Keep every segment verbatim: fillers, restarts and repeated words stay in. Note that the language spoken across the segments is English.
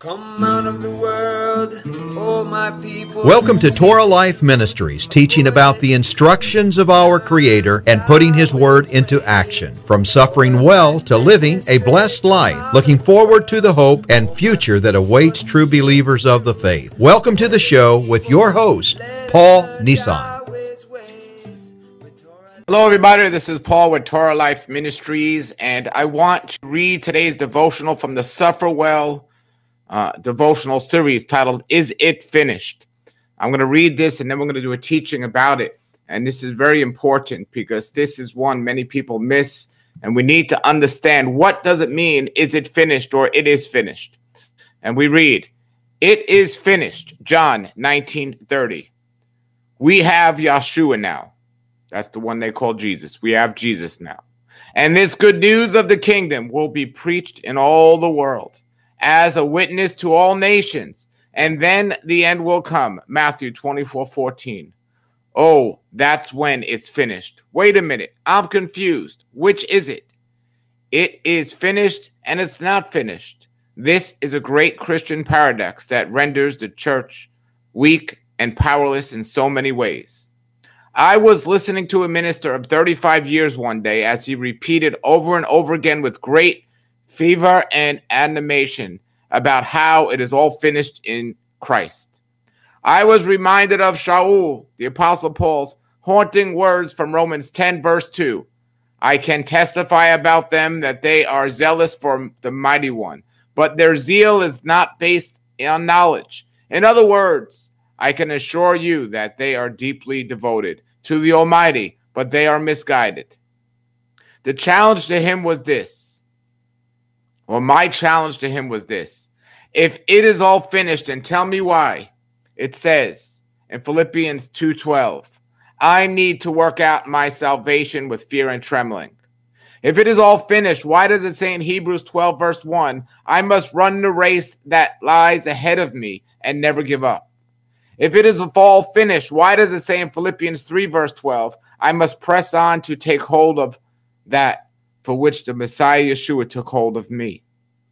Come out of the world, oh my people. Welcome to Torah Life Ministries, teaching about the instructions of our Creator and putting His Word into action. From suffering well to living a blessed life, looking forward to the hope and future that awaits true believers of the faith. Welcome to the show with your host, Paul Nissan. Hello, everybody. This is Paul with Torah Life Ministries, and I want to read today's devotional from the Suffer Well uh, devotional series titled, Is It Finished? I'm going to read this, and then we're going to do a teaching about it. And this is very important because this is one many people miss, and we need to understand what does it mean, is it finished or it is finished? And we read, It is finished, John nineteen thirty. We have Yeshua now. That's the one they call Jesus. We have Jesus now. And this good news of the kingdom will be preached in all the world as a witness to all nations. And then the end will come. Matthew twenty-four fourteen. Oh, that's when it's finished. Wait a minute. I'm confused. Which is it? It is finished and it's not finished. This is a great Christian paradox that renders the church weak and powerless in so many ways. I was listening to a minister of thirty-five years one day as he repeated over and over again with great fever and animation about how it is all finished in Christ. I was reminded of Shaul, the Apostle Paul's haunting words from Romans ten, verse two. I can testify about them that they are zealous for the mighty one, but their zeal is not based on knowledge. In other words, I can assure you that they are deeply devoted to the Almighty, but they are misguided. The challenge to him was this, or my challenge to him was this. If it is all finished, and tell me why, it says in Philippians two twelve, I need to work out my salvation with fear and trembling. If it is all finished, why does it say in Hebrews twelve, verse one, I must run the race that lies ahead of me and never give up? If it is all finished, why does it say in Philippians three, verse twelve, I must press on to take hold of that for which the Messiah Yeshua took hold of me?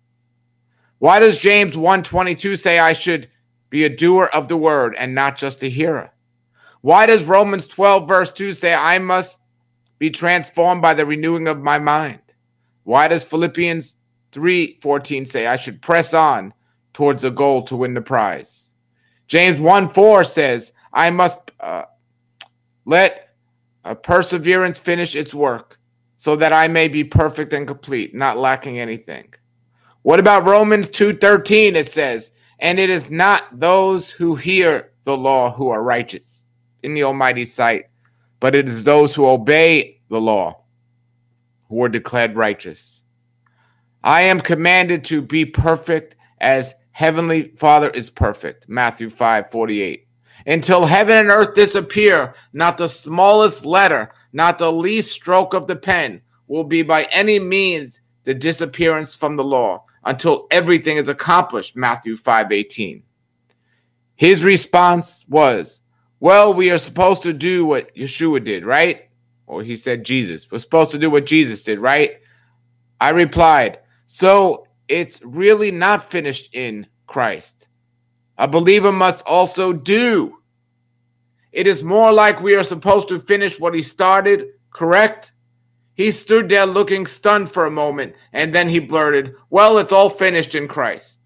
Why does James one twenty-two say I should be a doer of the word and not just a hearer? Why does Romans twelve, verse two say I must be transformed by the renewing of my mind? Why does Philippians three fourteen say I should press on towards the goal to win the prize? James one four says, I must uh, let uh, perseverance finish its work so that I may be perfect and complete, not lacking anything. What about Romans two thirteen? It says, and it is not those who hear the law who are righteous in the Almighty's sight, but it is those who obey the law who are declared righteous. I am commanded to be perfect as Heavenly Father is perfect, Matthew five forty-eight. Until heaven and earth disappear, not the smallest letter, not the least stroke of the pen will be by any means the disappearance from the law until everything is accomplished, Matthew five eighteen. His response was, well, we are supposed to do what Yeshua did, right? Or he said Jesus. We're supposed to do what Jesus did, right? I replied, so it's really not finished in Christ. A believer must also do. It is more like we are supposed to finish what he started, correct? He stood there looking stunned for a moment, and then he blurted, well, it's all finished in Christ.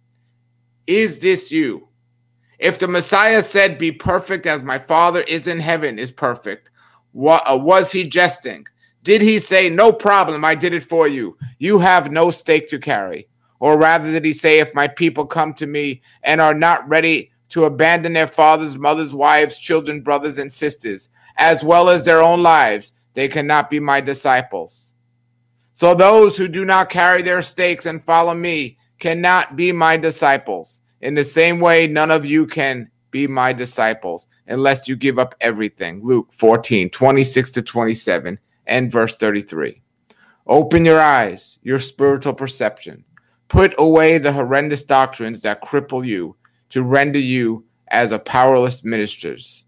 Is this you? If the Messiah said, be perfect as my Father is in heaven is perfect, what, uh, was he jesting? Did he say, no problem, I did it for you. You have no stake to carry. Or rather, did he say, if my people come to me and are not ready to abandon their fathers, mothers, wives, children, brothers, and sisters, as well as their own lives, they cannot be my disciples. So those who do not carry their stakes and follow me cannot be my disciples. In the same way, none of you can be my disciples unless you give up everything. Luke fourteen, twenty-six to twenty-seven. And verse thirty-three. Open your eyes, your spiritual perception. Put away the horrendous doctrines that cripple you to render you as a powerless ministers.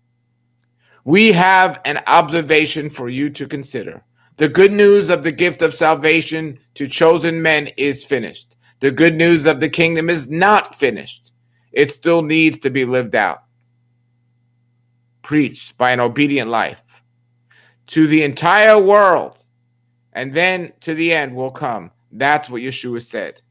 We have an observation for you to consider. The good news of the gift of salvation to chosen men is finished. The good news of the kingdom is not finished. It still needs to be lived out, preached by an obedient life to the entire world, and then to the end will come. That's what Yeshua said.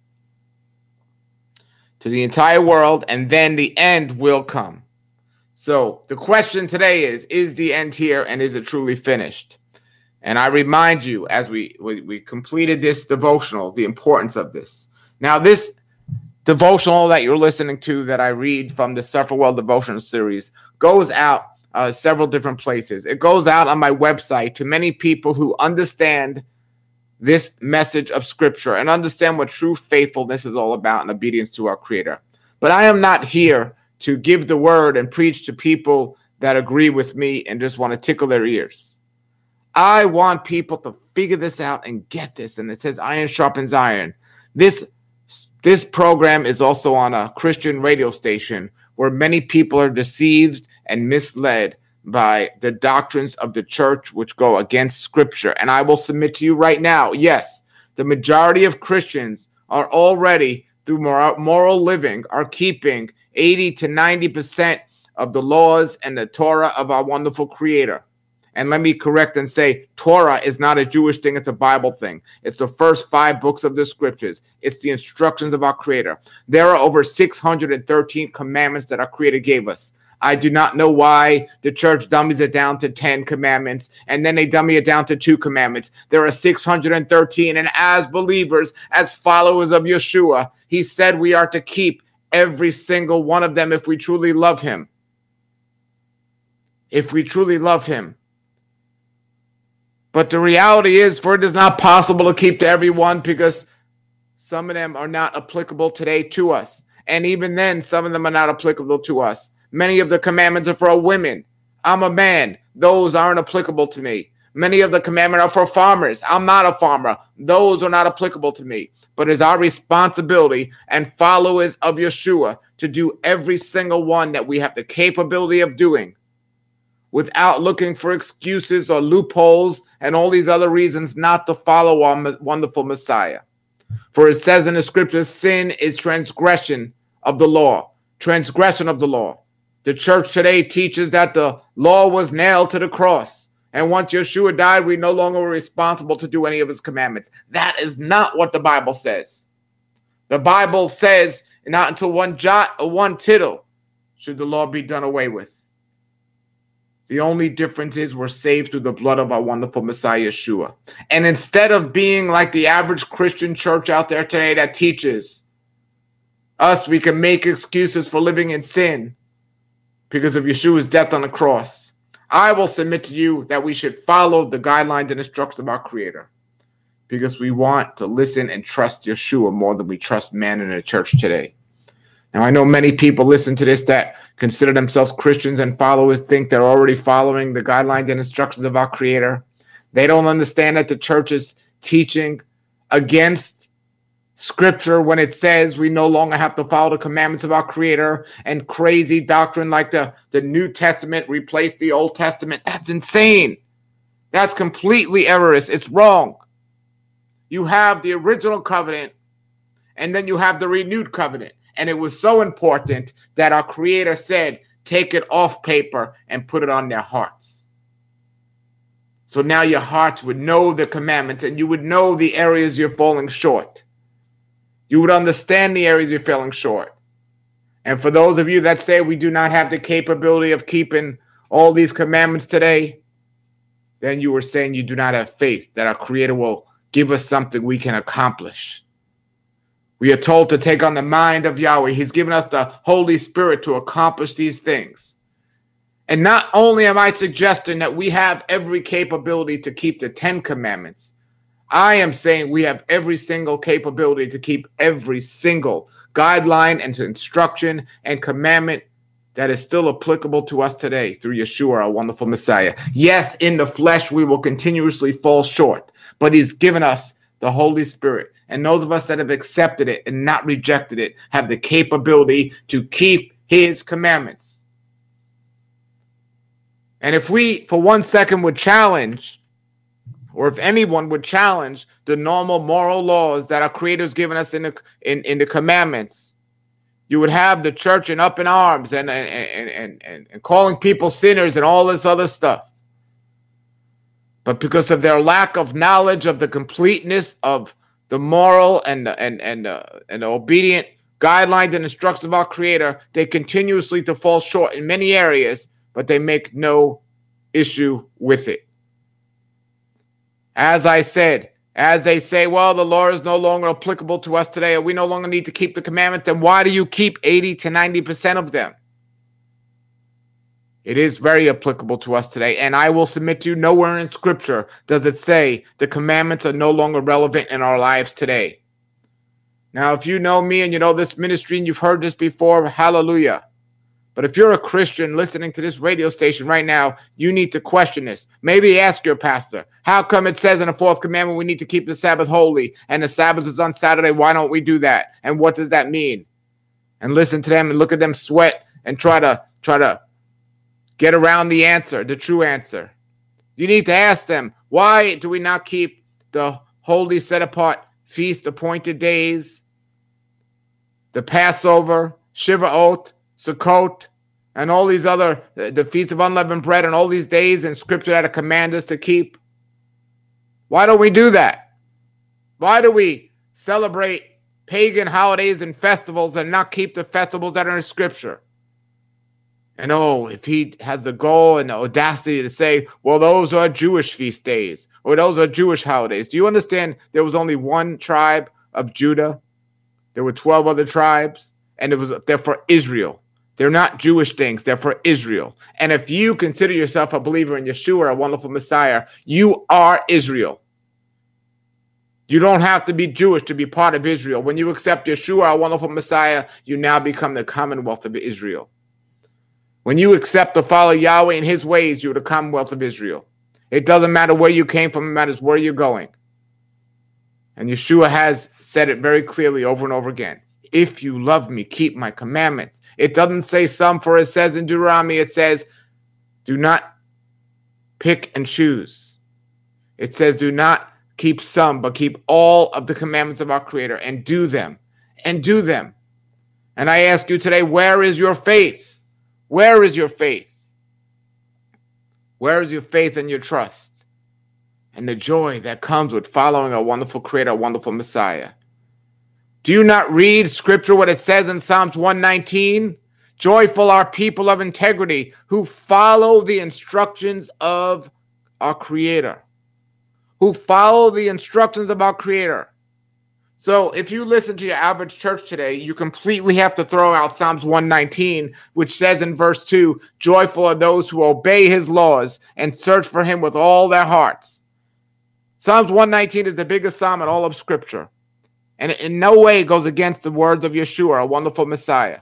To the entire world, and then the end will come. So the question today is, is the end here, and is it truly finished? And I remind you, as we, we, we completed this devotional, the importance of this. Now, this devotional that you're listening to that I read from the Suffer Well devotional series goes out uh, several different places. It goes out on my website to many people who understand this message of Scripture and understand what true faithfulness is all about and obedience to our Creator. But I am not here to give the word and preach to people that agree with me and just want to tickle their ears. I want people to figure this out and get this. And it says iron sharpens iron. This, this program is also on a Christian radio station where many people are deceived and misled by the doctrines of the church, which go against Scripture. And I will submit to you right now, yes, the majority of Christians are already, through moral living, are keeping eighty to ninety percent of the laws and the Torah of our wonderful Creator. And let me correct and say, Torah is not a Jewish thing, it's a Bible thing. It's the first five books of the Scriptures. It's the instructions of our Creator. There are over six hundred thirteen commandments that our Creator gave us. I do not know why the church dummies it down to ten commandments, and then they dummy it down to two commandments. There are six hundred thirteen, and as believers, as followers of Yeshua, he said we are to keep every single one of them if we truly love him. If we truly love him. But the reality is, for it is not possible to keep to everyone because some of them are not applicable today to us. And even then, some of them are not applicable to us. Many of the commandments are for women. I'm a man. Those aren't applicable to me. Many of the commandments are for farmers. I'm not a farmer. Those are not applicable to me. But it's our responsibility and followers of Yeshua to do every single one that we have the capability of doing without looking for excuses or loopholes and all these other reasons not to follow our wonderful Messiah. For it says in the Scriptures, sin is transgression of the law. Transgression of the law. The church today teaches that the law was nailed to the cross. And once Yeshua died, we no longer were responsible to do any of his commandments. That is not what the Bible says. The Bible says not until one jot or one tittle should the law be done away with. The only difference is we're saved through the blood of our wonderful Messiah, Yeshua. And instead of being like the average Christian church out there today that teaches us we can make excuses for living in sin because of Yeshua's death on the cross, I will submit to you that we should follow the guidelines and instructions of our Creator because we want to listen and trust Yeshua more than we trust man in the church today. Now, I know many people listen to this that consider themselves Christians and followers, think they're already following the guidelines and instructions of our Creator. They don't understand that the church is teaching against Scripture when it says we no longer have to follow the commandments of our Creator, and crazy doctrine like the, the New Testament replaced the Old Testament. That's insane. That's completely erroneous. It's wrong. You have the original covenant, and then you have the renewed covenant. And it was so important that our Creator said, take it off paper and put it on their hearts. So now your hearts would know the commandments and you would know the areas you're falling short. You would understand the areas you're falling short. And for those of you that say we do not have the capability of keeping all these commandments today, then you were saying you do not have faith that our Creator will give us something we can accomplish. We are told to take on the mind of Yahweh. He's given us the Holy Spirit to accomplish these things. And not only am I suggesting that we have every capability to keep the Ten Commandments, I am saying we have every single capability to keep every single guideline and instruction and commandment that is still applicable to us today through Yeshua, our wonderful Messiah. Yes, in the flesh, we will continuously fall short, but he's given us the Holy Spirit. And those of us that have accepted it and not rejected it have the capability to keep his commandments. And if we, for one second, would challenge or if anyone would challenge the normal moral laws that our Creator's given us in the in, in the commandments, you would have the church in up in arms and and, and, and, and calling people sinners and all this other stuff. But because of their lack of knowledge of the completeness of the moral and the, and and uh, and the obedient guidelines and instructions of our Creator, they continuously to fall short in many areas, but they make no issue with it. As I said, as they say, well, the law is no longer applicable to us today, or we no longer need to keep the commandments, then why do you keep eighty to ninety percent of them? It is very applicable to us today, and I will submit to you, nowhere in Scripture does it say the commandments are no longer relevant in our lives today. Now, if you know me and you know this ministry and you've heard this before, hallelujah. But if you're a Christian listening to this radio station right now, you need to question this. Maybe ask your pastor, how come it says in the fourth commandment we need to keep the Sabbath holy, and the Sabbath is on Saturday? Why don't we do that? And what does that mean? And listen to them and look at them sweat and try to try to get around the answer, the true answer. You need to ask them, why do we not keep the holy set apart feast appointed days, the Passover, Shivaot, Sukkot, and all these other, the, the Feast of Unleavened Bread, and all these days in Scripture that are command us to keep? Why don't we do that? Why do we celebrate pagan holidays and festivals and not keep the festivals that are in Scripture? And oh, if he has the goal and the audacity to say, well, those are Jewish feast days, or those are Jewish holidays. Do you understand there was only one tribe of Judah? There were twelve other tribes, and it was they're for Israel. They're not Jewish things. They're for Israel. And if you consider yourself a believer in Yeshua, a wonderful Messiah, you are Israel. You don't have to be Jewish to be part of Israel. When you accept Yeshua, a wonderful Messiah, you now become the Commonwealth of Israel. When you accept to follow Yahweh in his ways, you're the Commonwealth of Israel. It doesn't matter where you came from, it matters where you're going. And Yeshua has said it very clearly over and over again. If you love me, keep my commandments. It doesn't say some, for it says in Deuteronomy, it says, do not pick and choose. It says, do not keep some, but keep all of the commandments of our Creator and do them, and do them. And I ask you today, where is your faith? Where is your faith? Where is your faith and your trust and the joy that comes with following a wonderful Creator, a wonderful Messiah? Do you not read Scripture, what it says in Psalms one nineteen? Joyful are people of integrity who follow the instructions of our Creator, who follow the instructions of our Creator. So if you listen to your average church today, you completely have to throw out Psalms one nineteen, which says in verse two, joyful are those who obey his laws and search for him with all their hearts. Psalms one nineteen is the biggest psalm in all of Scripture. And it in no way goes against the words of Yeshua, a wonderful Messiah.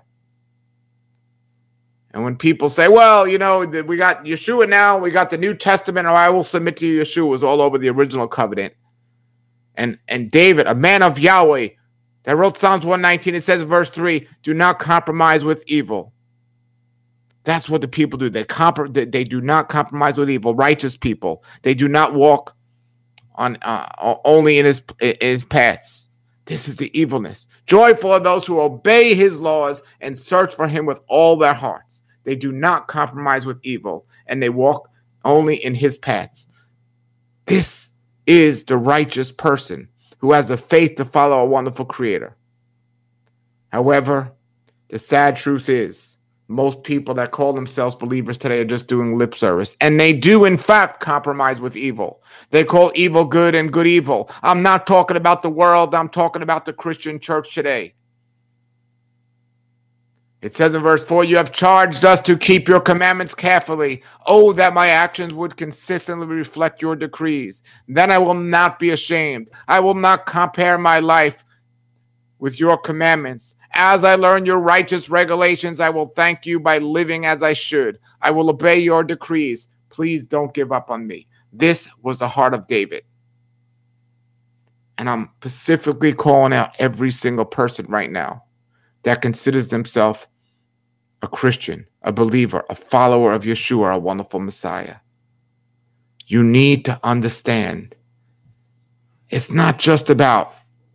And when people say, well, you know, we got Yeshua now, we got the New Testament, or I will submit to you, Yeshua was all over the original covenant. And and David, a man of Yahweh, that wrote Psalms one nineteen, it says in verse three, do not compromise with evil. That's what the people do. They, compr- they do not compromise with evil. Righteous people. They do not walk on uh, only in his, in his paths. This is the evilness. Joyful are those who obey his laws and search for him with all their hearts. They do not compromise with evil, and they walk only in his paths. This is the righteous person who has the faith to follow a wonderful Creator. However, the sad truth is, most people that call themselves believers today are just doing lip service. And they do, in fact, compromise with evil. They call evil good and good evil. I'm not talking about the world. I'm talking about the Christian church today. It says in verse four, you have charged us to keep your commandments carefully. Oh, that my actions would consistently reflect your decrees. Then I will not be ashamed. I will not compare my life with your commandments. As I learn your righteous regulations, I will thank you by living as I should. I will obey your decrees. Please don't give up on me. This was the heart of David. And I'm specifically calling out every single person right now that considers themselves a Christian, a believer, a follower of Yeshua, a wonderful Messiah. You need to understand It's not just about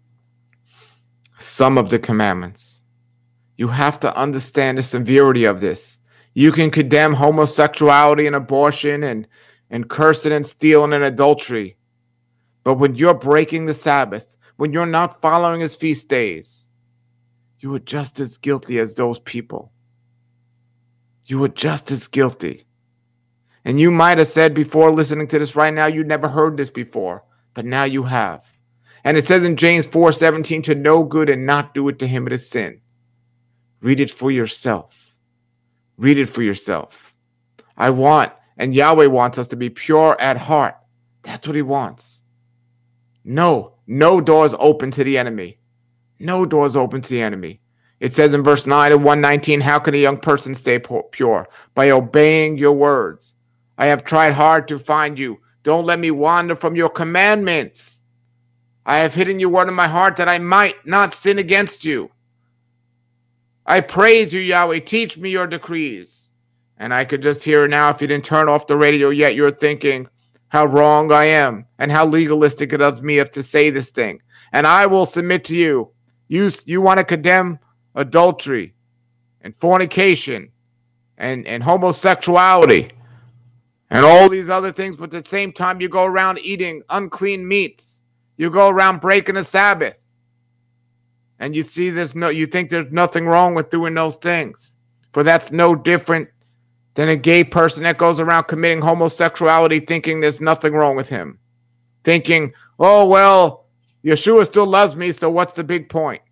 some of the commandments. You have to understand the severity of this. You can condemn homosexuality and abortion and, and cursing and stealing and adultery. But when you're breaking the Sabbath, when you're not following his feast days, you are just as guilty as those people. You are just as guilty. And you might have said before listening to this right now, you never heard this before, but now you have. And it says in James four seventeen, to know good and not do it, to him it is sin. Read it for yourself. Read it for yourself. I want, and Yahweh wants us to be pure at heart. That's what he wants. No, no doors open to the enemy. No doors open to the enemy. It says in verse nine of one nineteen, how can a young person stay pure? By obeying your words. I have tried hard to find you. Don't let me wander from your commandments. I have hidden your word in my heart that I might not sin against you. I praise you, Yahweh. Teach me your decrees. And I could just hear now, if you didn't turn off the radio yet, you're thinking how wrong I am and how legalistic it of me of to say this thing. And I will submit to you. You, you want to condemn adultery and fornication and, and homosexuality and all these other things, but at the same time you go around eating unclean meats. You go around breaking the Sabbath. And you see there's no you think there's nothing wrong with doing those things. For that's no different than a gay person that goes around committing homosexuality thinking there's nothing wrong with him. Thinking, oh well, Yeshua still loves me, so what's the big point?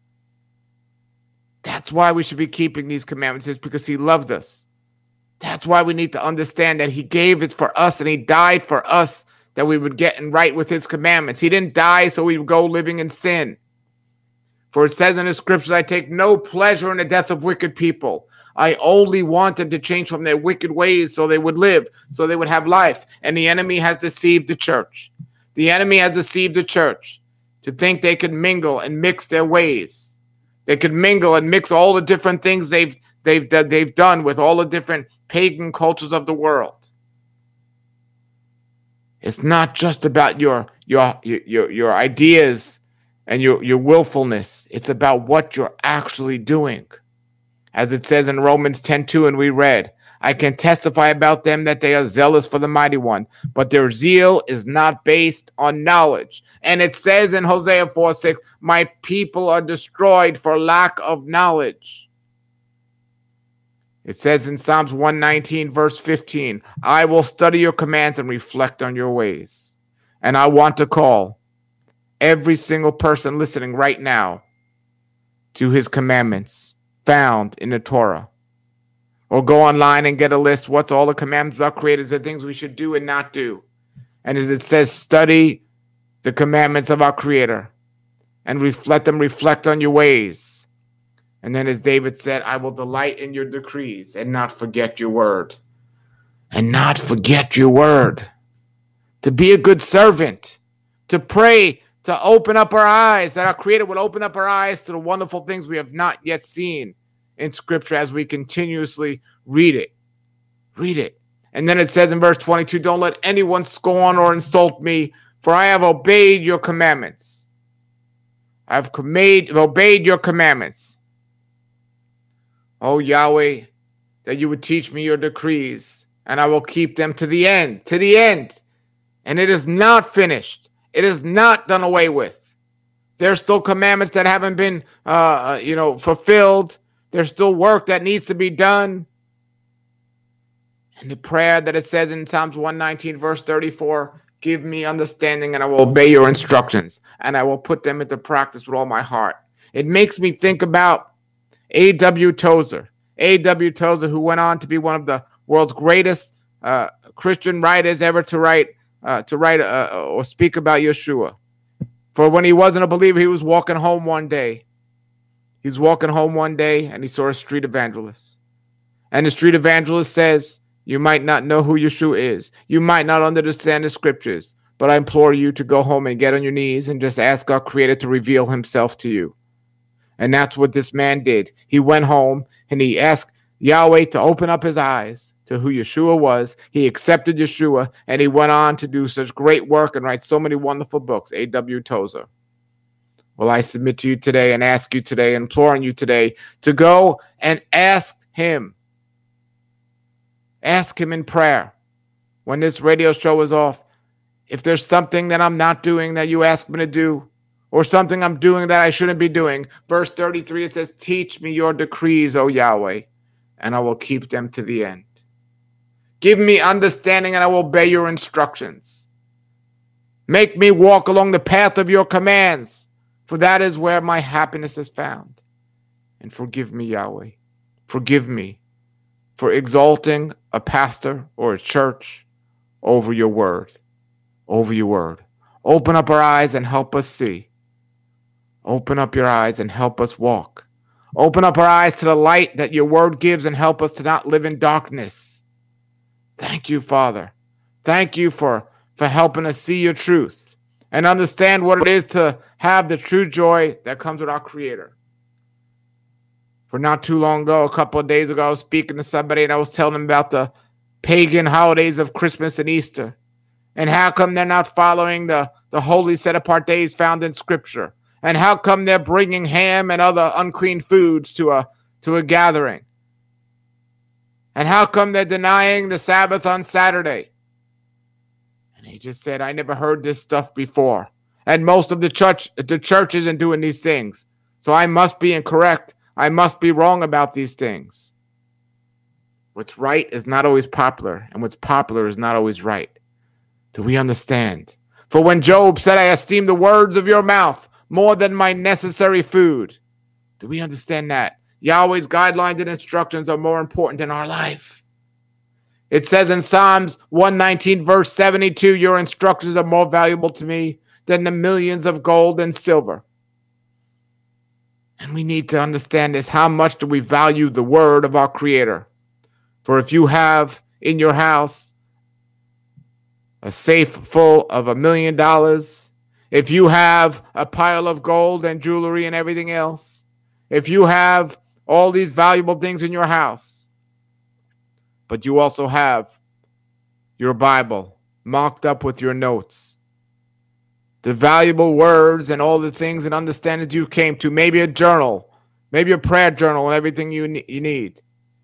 That's why we should be keeping these commandments, is because he loved us. That's why we need to understand that he gave it for us and he died for us, that we would get in right with his commandments. He didn't die so we would go living in sin. For it says in the scriptures, I take no pleasure in the death of wicked people. I only want them to change from their wicked ways so they would live, so they would have life. And the enemy has deceived the church. The enemy has deceived the church to think they could mingle and mix their ways. They could mingle and mix all the different things they've they've they've done with all the different pagan cultures of the world. It's not just about your your your your ideas and your your willfulness. It's about what you're actually doing. As it says in Romans ten two, and we read, I can testify about them that they are zealous for the mighty one, but their zeal is not based on knowledge. And it says in Hosea four six, my people are destroyed for lack of knowledge. It says in Psalms one nineteen, verse fifteen, I will study your commands and reflect on your ways. And I want to call every single person listening right now to his commandments found in the Torah. Or go online and get a list. What's all the commandments of our creators, the things we should do and not do. And as it says, study the commandments of our Creator and reflect them, reflect on your ways. And then as David said, I will delight in your decrees and not forget your word. And not forget your word. To be a good servant. To pray, to open up our eyes, that our Creator would open up our eyes to the wonderful things we have not yet seen in Scripture as we continuously read it. Read it. And then it says in verse twenty-two, don't let anyone scorn or insult me, for I have obeyed your commandments. I have made, obeyed your commandments. Oh, Yahweh, that you would teach me your decrees, and I will keep them to the end, to the end. And it is not finished. It is not done away with. There's still commandments that haven't been, uh, you know, fulfilled. There's still work that needs to be done. And the prayer that it says in Psalms one nineteen, verse thirty-four, give me understanding and I will obey your instructions, and I will put them into practice with all my heart. It makes me think about A W Tozer. A W Tozer, who went on to be one of the world's greatest uh, Christian writers ever to write uh, to write uh, or speak about Yeshua. For when he wasn't a believer, he was walking home one day. He was walking home one day and he saw a street evangelist. And the street evangelist says, you might not know who Yeshua is. You might not understand the scriptures, but I implore you to go home and get on your knees and just ask our Creator to reveal himself to you. And that's what this man did. He went home and he asked Yahweh to open up his eyes to who Yeshua was. He accepted Yeshua, and he went on to do such great work and write so many wonderful books. A W Tozer. Well, I submit to you today and ask you today, imploring you today, to go and ask him. Ask him in prayer. When this radio show is off, if there's something that I'm not doing that you ask me to do, or something I'm doing that I shouldn't be doing, verse thirty-three, it says, teach me your decrees, O Yahweh, and I will keep them to the end. Give me understanding, and I will obey your instructions. Make me walk along the path of your commands, for that is where my happiness is found. And forgive me, Yahweh. Forgive me for exalting a pastor or a church over your word. Over your word. Open up our eyes and help us see. Open up your eyes and help us walk. Open up our eyes to the light that your word gives and help us to not live in darkness. Thank you, Father. Thank you for, for helping us see your truth and understand what it is to have the true joy that comes with our Creator. For not too long ago, a couple of days ago, I was speaking to somebody and I was telling them about the pagan holidays of Christmas and Easter. And how come they're not following the, the holy set-apart days found in Scripture? And how come they're bringing ham and other unclean foods to a, to a gathering? And how come they're denying the Sabbath on Saturday? And he just said, I never heard this stuff before. And most of the church, the church isn't doing these things. So I must be incorrect. I must be wrong about these things. What's right is not always popular, and what's popular is not always right. Do we understand? For when Job said, I esteem the words of your mouth more than my necessary food. Do we understand that? Yahweh's guidelines and instructions are more important in our life. It says in Psalms one nineteen, verse seventy-two, your instructions are more valuable to me than the millions of gold and silver. And we need to understand this. How much do we value the word of our Creator? For if you have in your house a safe full of a million dollars, if you have a pile of gold and jewelry and everything else, if you have all these valuable things in your house, but you also have your Bible marked up with your notes, the valuable words and all the things and understandings you came to, maybe a journal, maybe a prayer journal and everything you, ne- you need.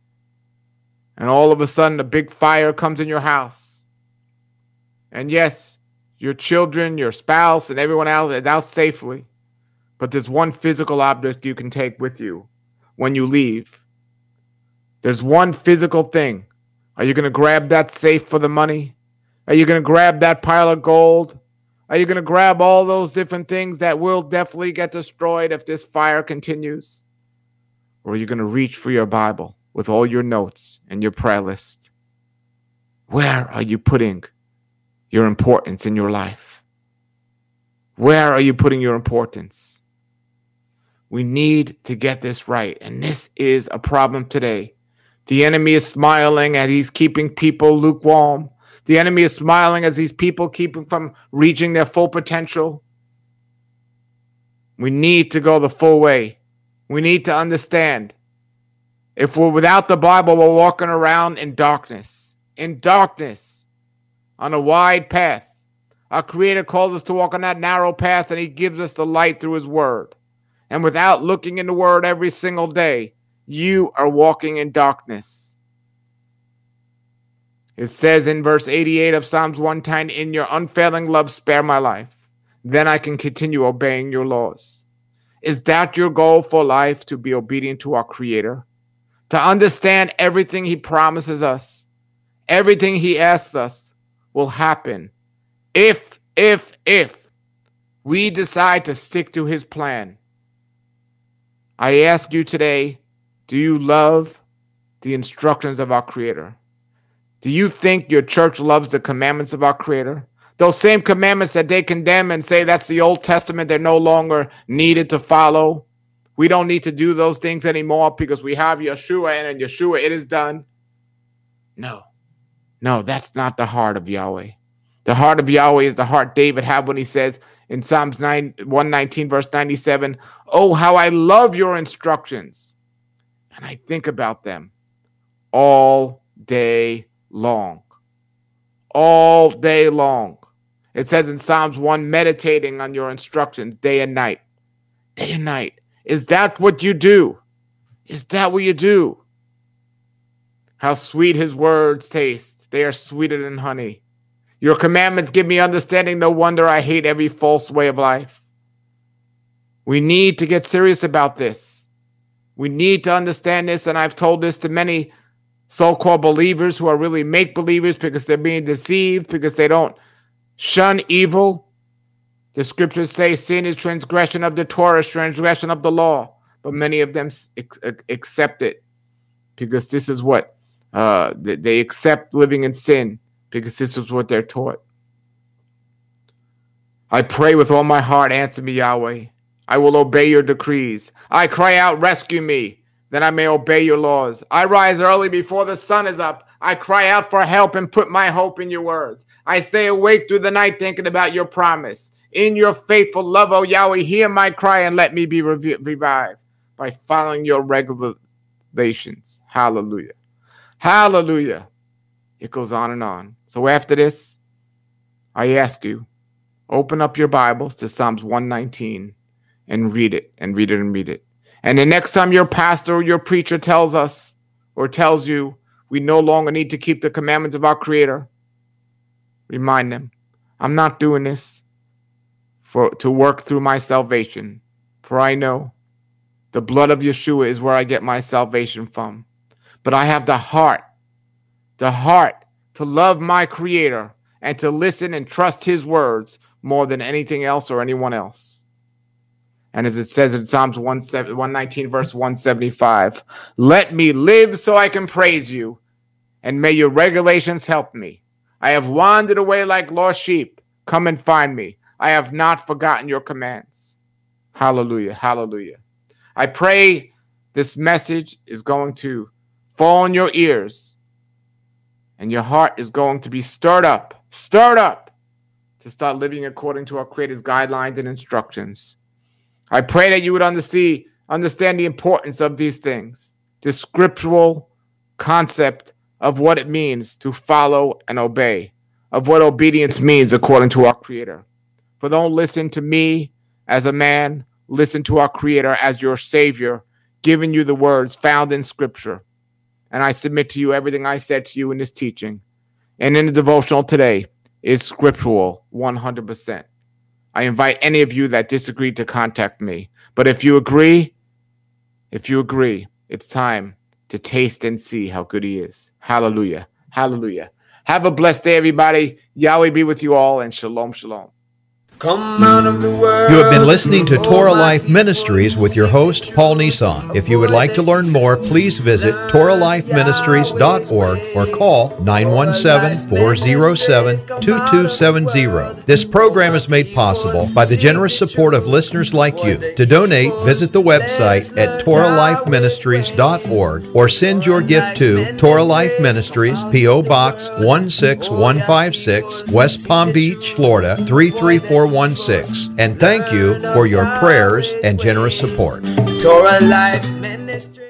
And all of a sudden a big fire comes in your house. And yes, your children, your spouse, and everyone else is out safely. But there's one physical object you can take with you when you leave. There's one physical thing. Are you going to grab that safe for the money? Are you going to grab that pile of gold? Are you going to grab all those different things that will definitely get destroyed if this fire continues? Or are you going to reach for your Bible with all your notes and your prayer list? Where are you putting your importance in your life? Where are you putting your importance? We need to get this right. And this is a problem today. The enemy is smiling and he's keeping people lukewarm. The enemy is smiling as these people keep them from reaching their full potential. We need to go the full way. We need to understand. If we're without the Bible, we're walking around in darkness. In darkness. On a wide path. Our Creator calls us to walk on that narrow path, and He gives us the light through His Word. And without looking in the Word every single day, you are walking in darkness. It says in verse eighty-eight of Psalms one ten, in your unfailing love, spare my life. Then I can continue obeying your laws. Is that your goal for life, to be obedient to our Creator? To understand everything He promises us, everything He asks us will happen if, if, if we decide to stick to His plan. I ask you today, do you love the instructions of our Creator? Do you think your church loves the commandments of our Creator? Those same commandments that they condemn and say that's the Old Testament, they're no longer needed to follow. We don't need to do those things anymore because we have Yeshua, and in Yeshua it is done. No, no, that's not the heart of Yahweh. The heart of Yahweh is the heart David had when he says in Psalms one nineteen, verse ninety-seven, oh, how I love your instructions, and I think about them all day long. All day long. It says in Psalms one, meditating on your instructions day and night. Day and night. Is that what you do? Is that what you do? How sweet his words taste. They are sweeter than honey. Your commandments give me understanding. No wonder I hate every false way of life. We need to get serious about this. We need to understand this, and I've told this to many so-called believers who are really make-believers because they're being deceived, because they don't shun evil. The scriptures say sin is transgression of the Torah, transgression of the law, but many of them accept it because this is what uh, they accept living in sin because this is what they're taught. I pray with all my heart, answer me, Yahweh. I will obey your decrees. I cry out, rescue me, that I may obey your laws. I rise early before the sun is up. I cry out for help and put my hope in your words. I stay awake through the night thinking about your promise. In your faithful love, O Yahweh, hear my cry and let me be rev- revived by following your regulations. Hallelujah. Hallelujah. It goes on and on. So after this, I ask you, open up your Bibles to Psalms one nineteen. And read it, and read it, and read it. And the next time your pastor or your preacher tells us or tells you we no longer need to keep the commandments of our Creator, remind them, I'm not doing this for to work through my salvation, for I know the blood of Yeshua is where I get my salvation from. But I have the heart, the heart to love my Creator and to listen and trust His words more than anything else or anyone else. And as it says in Psalms one nineteen, verse one seventy-five, let me live so I can praise you, and may your regulations help me. I have wandered away like lost sheep. Come and find me. I have not forgotten your commands. Hallelujah, hallelujah. I pray this message is going to fall on your ears, and your heart is going to be stirred up, stirred up to start living according to our Creator's guidelines and instructions. I pray that you would understand, understand the importance of these things, the scriptural concept of what it means to follow and obey, of what obedience means according to our Creator. For don't listen to me as a man, listen to our Creator as your Savior, giving you the words found in Scripture. And I submit to you everything I said to you in this teaching and in the devotional today is scriptural one hundred percent. I invite any of you that disagree to contact me. But if you agree, if you agree, it's time to taste and see how good he is. Hallelujah. Hallelujah. Have a blessed day, everybody. Yahweh be with you all, and shalom, shalom. Come out of the world. You have been listening to Torah Life Ministries with your host, Paul Nissan. If you would like to learn more, please visit torah life ministries dot org or call nine one seven, four oh seven, two two seven zero. This program is made possible by the generous support of listeners like you. To donate, visit the website at torah life ministries dot org or send your gift to Torah Life Ministries, P O Box one six one five six, West Palm Beach, Florida three three four one six. And thank you for your prayers and generous support. Torah Life Ministry.